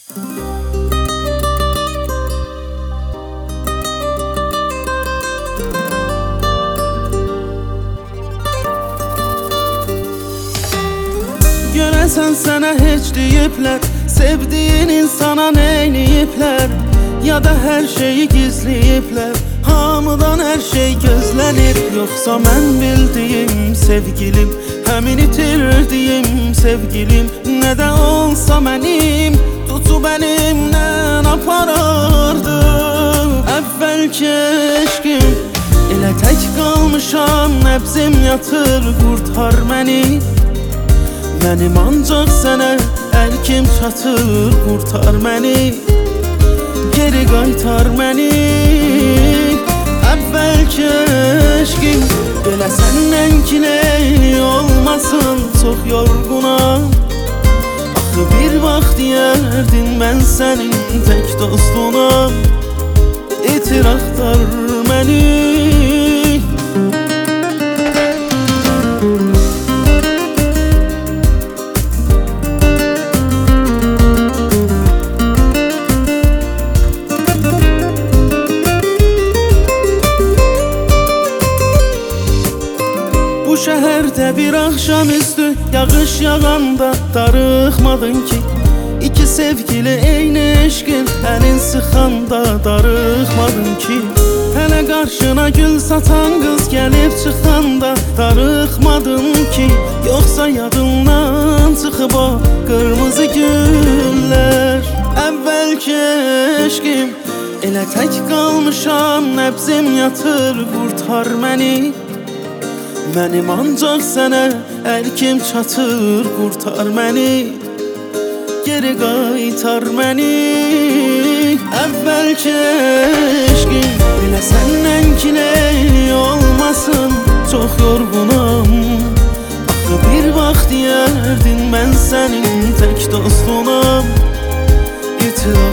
Görəsən sənə heç deyiblər, sevdiyin insana neyləyiblər, ya da hər şeyi gizləyiblər, hamıdan hər şey gözlənir. Yoxsa mən bildiyim sevgilim, həmin itirdiyim sevgilim, nə də olsa mənim tutub əlimdən aparardı. Əvvəlki eşqim, elə tək qalmışam, nəbzim yatır, qurtar məni. Mənim ancaq sənə əlkim çatır, qurtar məni, geri qaytar məni. Əvvəlki eşqim, belə səndən kileyli olmasın, çox yorğunam. Axı bir vaxt deyərdin mən sənin tək dostunam, itir axtar məni. Bu şəhərdə bir axşamüstü yağış yağanda darıxmadın ki, İki sevgili eyni eşqin əlin sıxanda darıxmadın ki, hələ qarşına gül satan qız gəlib çıxanda darıxmadın ki, yoxsa yadından çıxıb o qırmızı güllər. Əvvəlki eşqim, elə tək qalmışam, nəbzim yatır, qurtar məni. Mənim ancaq sənə əlkim çatır, qurtar məni, geri qaytar məni. Əvvəlki eşqim, elə səndən kileyli olmasın, çox yorğunam. Axı bir vaxt deyərdin mən sənin tək dostunam, itir